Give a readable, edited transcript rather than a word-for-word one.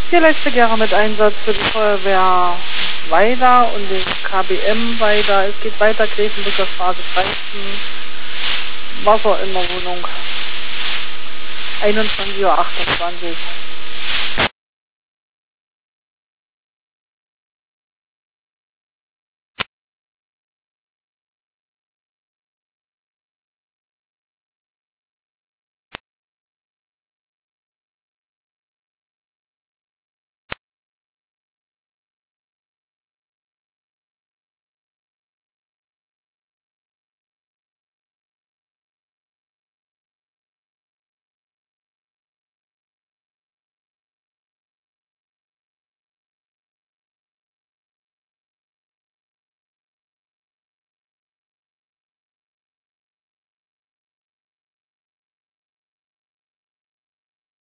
Hier letzte Jahre mit Einsatz für die Feuerwehr Weiler und den KBM Weiler. Es geht weiter, Gräfenbrücker Straße 13. Wasser in der Wohnung. 21:28 Uhr.